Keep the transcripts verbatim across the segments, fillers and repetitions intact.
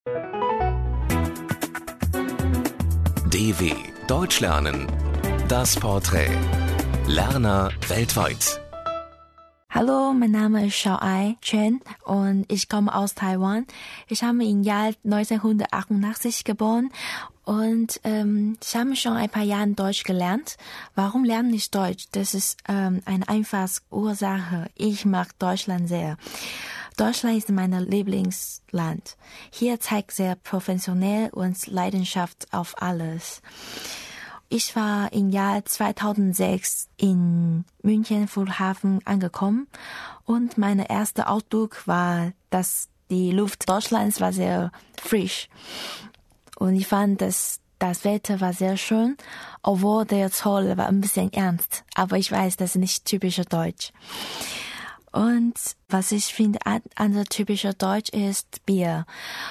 D W Deutsch lernen. Das Porträt. Lerner weltweit. Hallo, mein Name ist Xiaoai Chen und ich komme aus Taiwan. Ich habe im Jahr neunzehnhundertachtundachtzig geboren und ähm, ich habe schon ein paar Jahre Deutsch gelernt. Warum lerne ich Deutsch? Das ist ähm, eine einfache Ursache. Ich mag Deutschland sehr. Deutschland ist mein Lieblingsland. Hier zeigt sehr professionell und Leidenschaft auf alles. Ich war im Jahr zweitausendsechs in München Flughafen angekommen und mein erster Eindruck war, dass die Luft Deutschlands war sehr frisch. Und ich fand, dass das Wetter war sehr schön, obwohl der Zoll war ein bisschen ernst. Aber ich weiß, das ist nicht typischer Deutsch. Und was ich finde an der typischer Deutsch ist Bier.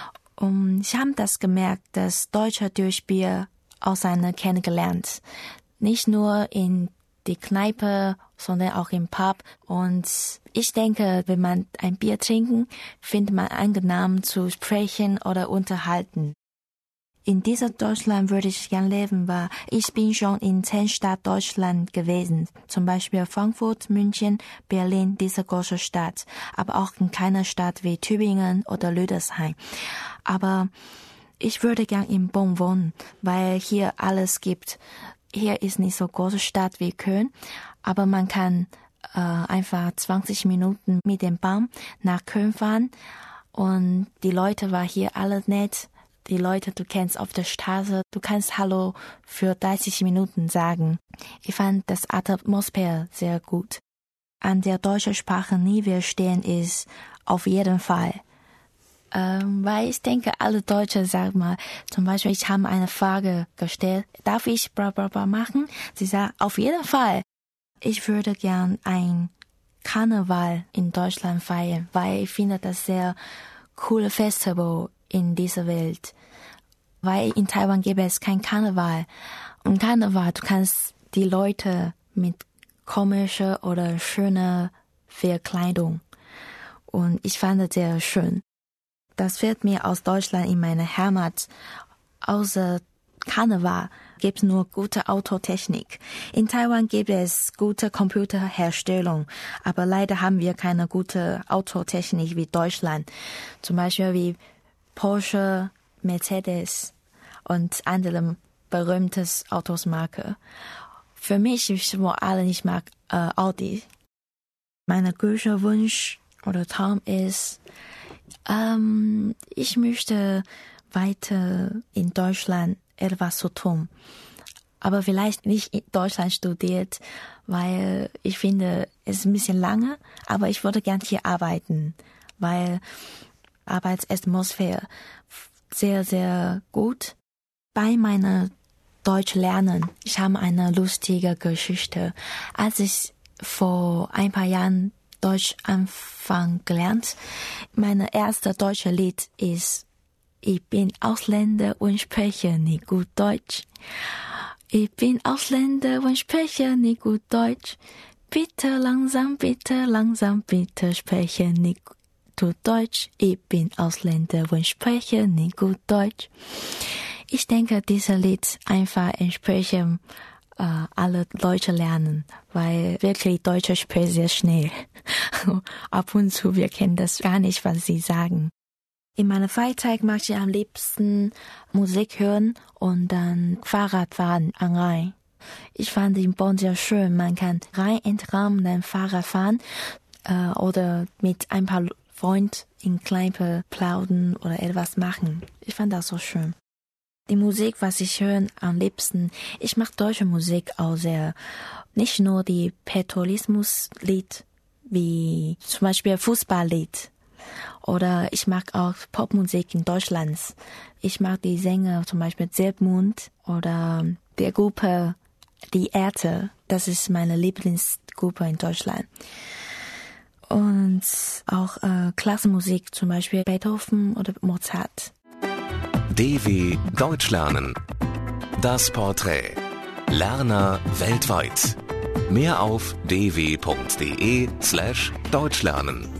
Und ich habe das gemerkt, dass Deutsche durch Bier auseinander kennengelernt. Nicht nur in die Kneipe, sondern auch im Pub. Und ich denke, wenn man ein Bier trinken, findet man angenehm zu sprechen oder unterhalten. In dieser Deutschland würde ich gern leben, weil ich bin schon in zehn Städten Deutschland gewesen. Zum Beispiel Frankfurt, München, Berlin, diese große Stadt. Aber auch in keiner Stadt wie Tübingen oder Lüdesheim. Aber ich würde gern in Bonn wohnen, weil hier alles gibt. Hier ist nicht so große Stadt wie Köln, aber man kann äh, einfach zwanzig Minuten mit dem Bahn nach Köln fahren und die Leute waren hier alle nett. Die Leute, du kennst auf der Straße, du kannst Hallo für dreißig Minuten sagen. Ich fand das Atmosphäre sehr gut. An der deutschen Sprache nie verstehen ist auf jeden Fall. Ähm, weil ich denke, alle Deutsche sagen mal, zum Beispiel, ich habe eine Frage gestellt, darf ich bla bla bla machen? Sie sagen, auf jeden Fall. Ich würde gern ein Karneval in Deutschland feiern, weil ich finde das sehr coole Festival in dieser Welt. Weil in Taiwan gibt es kein Karneval. Und Karneval, du kannst die Leute mit komischer oder schöner Verkleidung. Und ich fand das sehr schön. Das fehlt mir aus Deutschland in meiner Heimat. Außer Karneval gibt es nur gute Autotechnik. In Taiwan gibt es gute Computerherstellung, aber leider haben wir keine gute Autotechnik wie Deutschland. Zum Beispiel wie Porsche, Mercedes und andere berühmte Autosmarke. Für mich, ich vor allem, ich mag äh, Audi. Mein größter Wunsch oder Traum ist, ähm, ich möchte weiter in Deutschland etwas zu tun. Aber vielleicht nicht in Deutschland studiert, weil ich finde, es ist ein bisschen lange, aber ich würde gern hier arbeiten, weil Arbeitsatmosphäre sehr, sehr gut. Bei meiner Deutsch lernen, ich habe eine lustige Geschichte. Als ich vor ein paar Jahren Deutsch anfangen gelernt, mein erster deutsche Lied ist Ich bin Ausländer und spreche nicht gut Deutsch. Ich bin Ausländer und spreche nicht gut Deutsch. Bitte langsam, bitte langsam, bitte spreche nicht gut Deutsch. Ich bin Ausländer und spreche nicht gut Deutsch. Ich denke, dieses Lied einfach entsprechen äh, alle Leute lernen, weil wirklich Deutsche sprechen sehr schnell. Ab und zu, wir kennen das gar nicht, was sie sagen. In meiner Freizeit mag ich am liebsten Musik hören und dann Fahrrad fahren am Rhein. Ich fand den Bonn sehr schön. Man kann Rhein entlang dann Fahrrad fahren äh, oder mit ein paar Freunden in Kneipe plaudern oder etwas machen. Ich fand das so schön. Die Musik, was ich höre am liebsten, ich mag deutsche Musik auch sehr. Nicht nur die Patriotismus-Lied, wie zum Beispiel Fußballlied. Oder ich mag auch Popmusik in Deutschland. Ich mag die Sänger, zum Beispiel Silbmond oder der Gruppe Die Ärzte. Das ist meine Lieblingsgruppe in Deutschland. Und auch äh, Klassenmusik, zum Beispiel Beethoven oder Mozart. D W Deutsch lernen. Das Porträt. Lerner weltweit. Mehr auf d w punkt d e slash deutsch lernen.